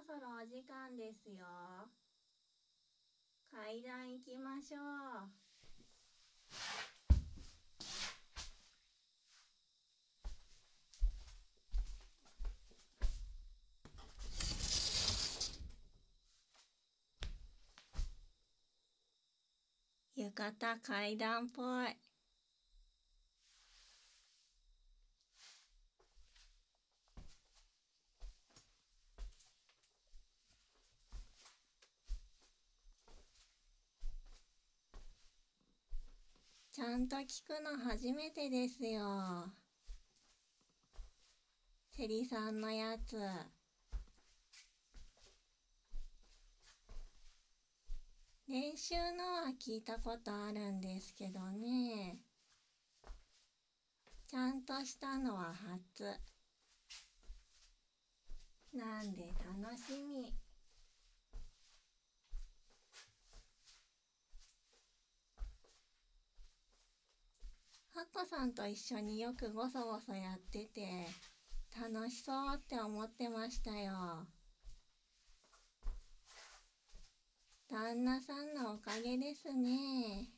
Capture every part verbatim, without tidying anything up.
そろお時間ですよ。階段行きましょう。浴衣階段っぽい。ちゃんと聞くの初めてですよ。セリさんのやつ。練習のは聞いたことあるんですけどね。ちゃんとしたのは初。なんで楽しみ。ハッコさんと一緒によくごそごそやってて楽しそうって思ってましたよ。旦那さんのおかげですね。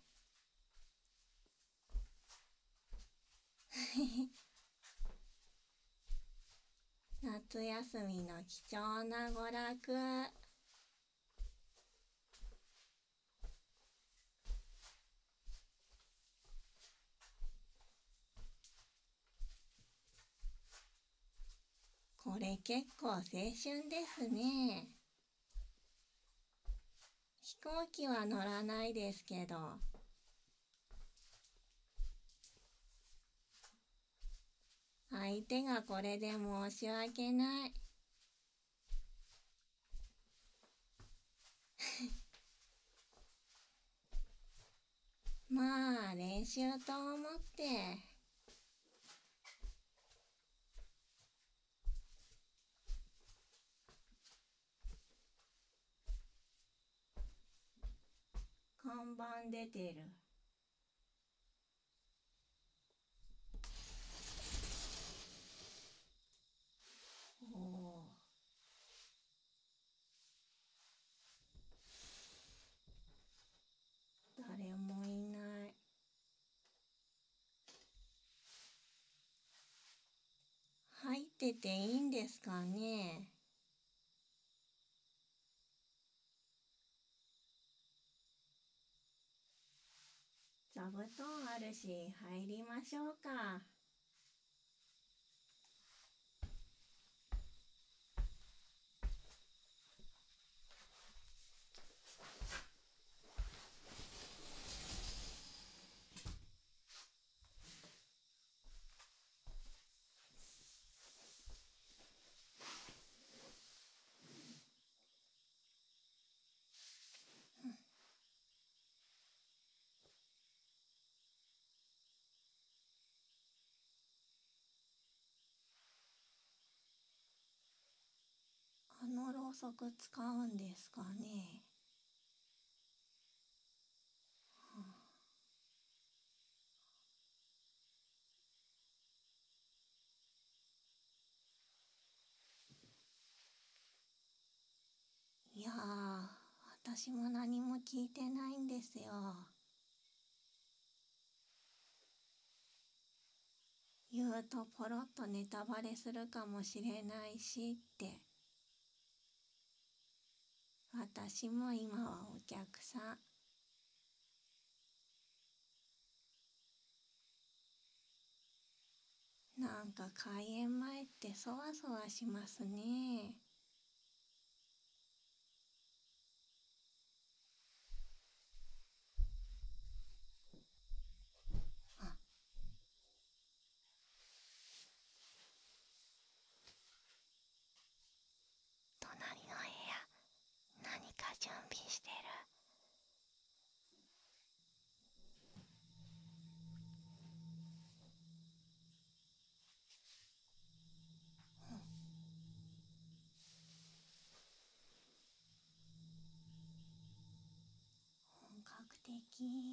夏休みの貴重な娯楽。これ結構青春ですね。飛行機は乗らないですけど、相手がこれで申し訳ない。まあ練習と思って看板出てる。おお、誰もいない。入ってていいんですかね。座布団あるし入りましょうか。あのろうそく使うんですかね。いやー、私も何も聞いてないんですよ。言うとポロッとネタバレするかもしれないしって。私も今はお客さん。なんか開演前ってそわそわしますね。あ、隣の部屋、何か準備してる。本格的。